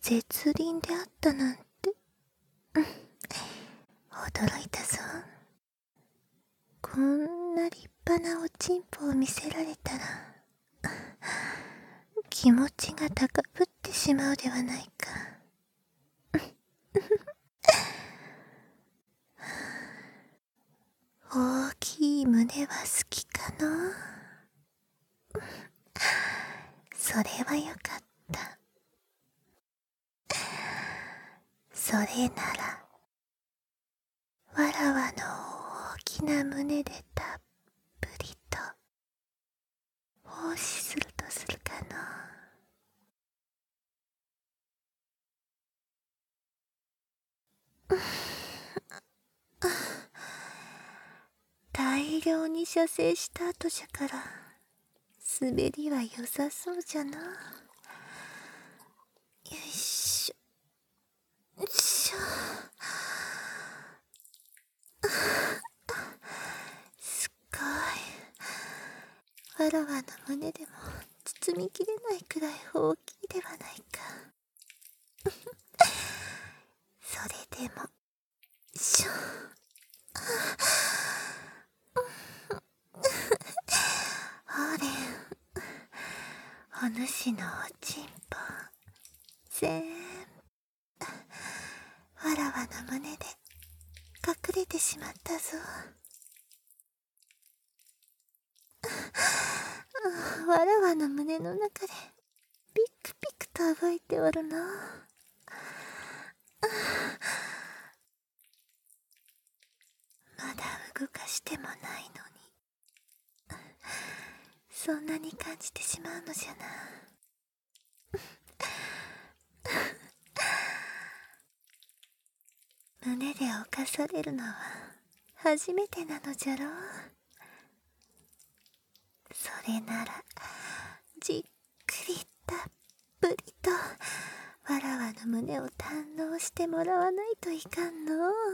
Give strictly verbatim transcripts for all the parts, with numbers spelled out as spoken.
絶倫であったなんて、うん、驚いたぞ。こんな立派なおちんぽを見せられたら、気持ちが高ぶってしまうではないか。大きい胸は好きかの？それはよかった。それなら、わらわの大きな胸でたっぷりと奉仕するとするかの？大量に射精した後じゃから、滑りは良さそうじゃな。よいしょ。よいしょ。すっごい。わらわの胸でも包みきれないくらい大きいではないか。それでも、よいしょ。ほれ、お主のおちんぽ、ぜんぶ、わらわの胸で隠れてしまったぞ。わらわの胸の中でピクピクと動いておるな。まだ動かしてもないのに、そんなに感じてしまうのじゃな。胸で侵されるのは初めてなのじゃろう。それならじっくりたっぷりとわらわの胸を堪能してもらわないといかんの。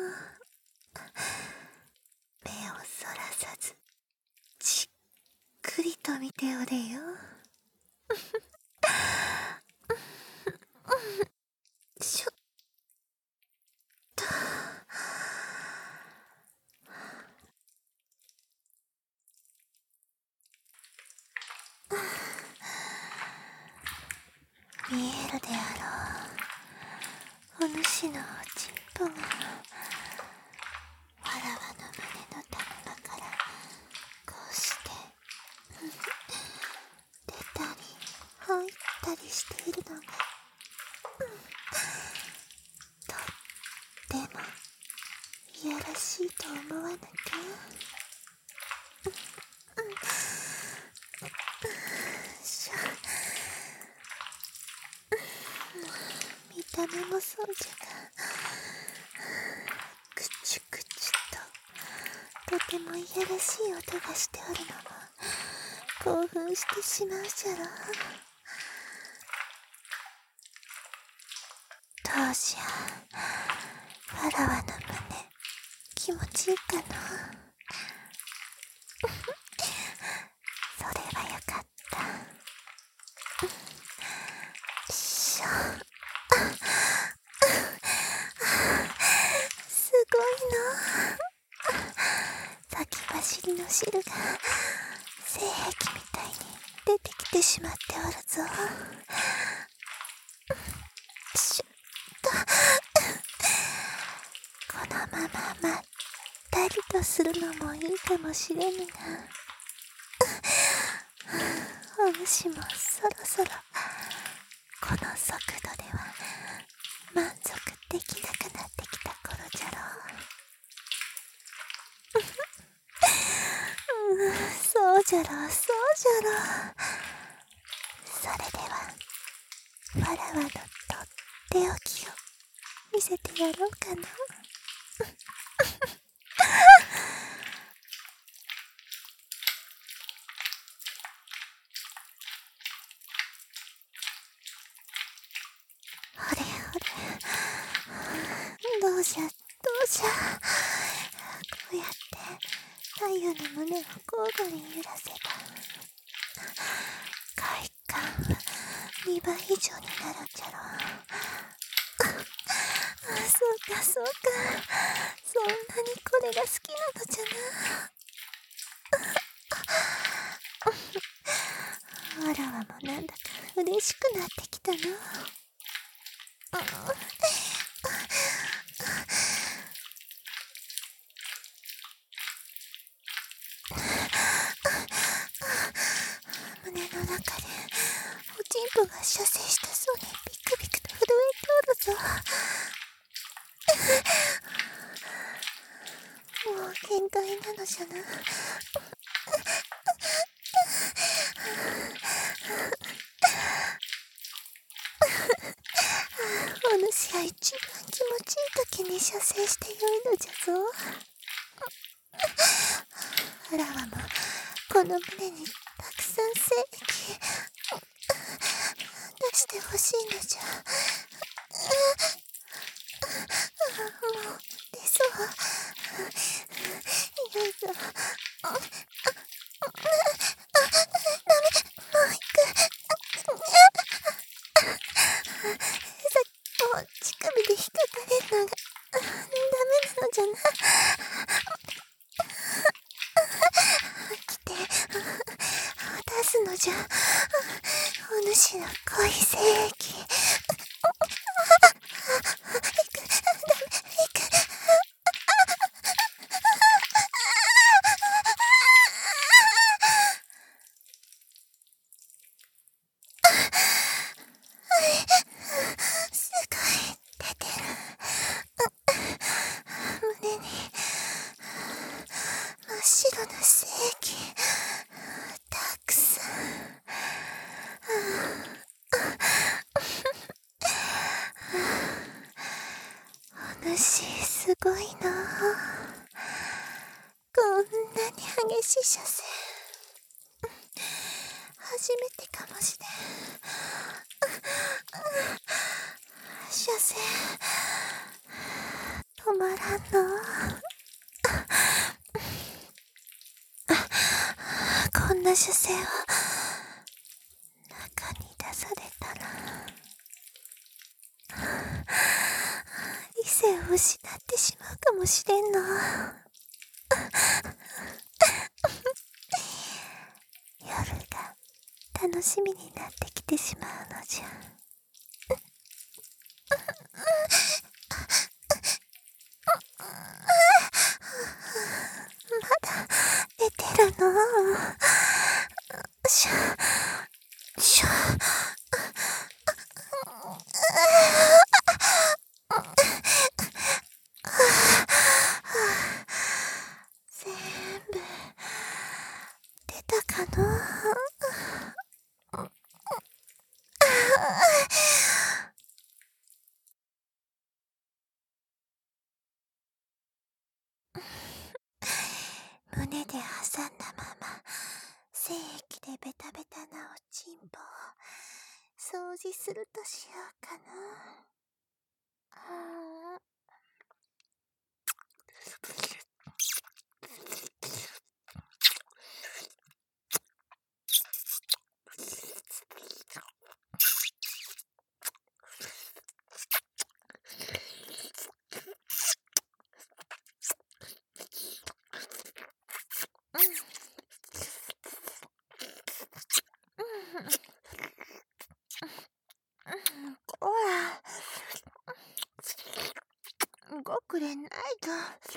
目をそらさずじっくりと見ておれよ。しょっと。見えるであろう、お主のおちんぽがわらわの胸の谷間からこうして出たり入ったりしているのが、とってもいやらしいと思わぬか？しょ、見た目もそうじゃが、くちゅくちゅととてもいやらしい音がしておるのも興奮してしまうじゃろう。どうじゃ、わらわの胸気持ちいいかの？それはよかった。よいしょ。すごいの。先走りの汁が性癖みたいに出てきてしまっておるぞ。しゅっと。このまままったりとするのもいいかもしれぬが、お主もそろそろこの速度では満足できなくなってきた頃じゃろう。うん、そうじゃろう、そうじゃろう。それではわらわのとっておきを見せてやろうかな。ほれほれ、どうじゃどうじゃ。こうやって太陽の胸を交互に揺らせば快感は身にばい以上になるんじゃろ。あ、そうかそうか、そんなにこれが好きなのじゃな。わらわもなんだか嬉しくなってきたな。胸の中でおちんぽが射精したそうにビクビクと震えておるぞ。もう限界なのじゃな。お主が一番気持ちいい時に射精してよいのじゃぞ。わらわもこの胸にたくさん精液出してほしいのじゃ。もう出そう。よいぞ。ダメ、もう行く。さっきもう乳首で引っかかれるのがダメなのじゃな。来て、出すのじゃ。お主の恋精液。すごい出てる。胸に真っ白な精液たくさん。お主すごいな。こんなに激しい射精初めてかもしれん。射精止まらんの。こんな射精を中に出されたら理性を失ってしまうかもしれんの。夜が楽しみになってきてしまうのじゃ。まだ出てるの。しょしょ全部出たかな。胸で挟んだまま精液でベタベタなおちんぽを掃除するとしようかな。あーこらごくれないと。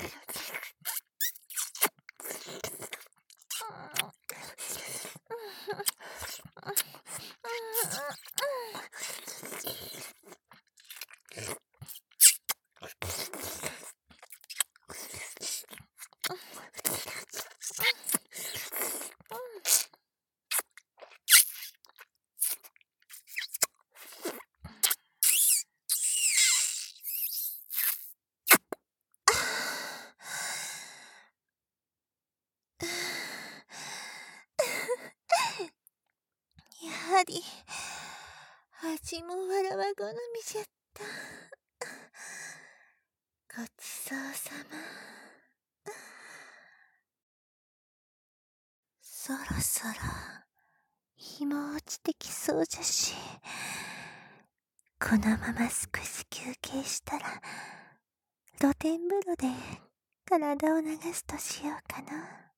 やはり味もわらわ好みじゃった。ごちそうさま。そろそろ日も落ちてきそうじゃし、 このまま少し休憩したら、露天風呂で体を流すとしようかな。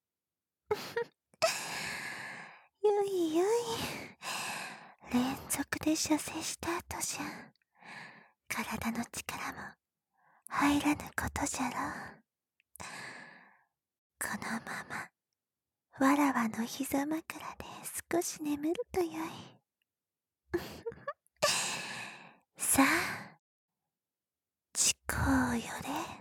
ゆいゆい。連続で射精した後じゃ、体の力も入らぬことじゃろう。このまま、わらわの膝枕で少し眠るとよい。さあ、ちこうよれ。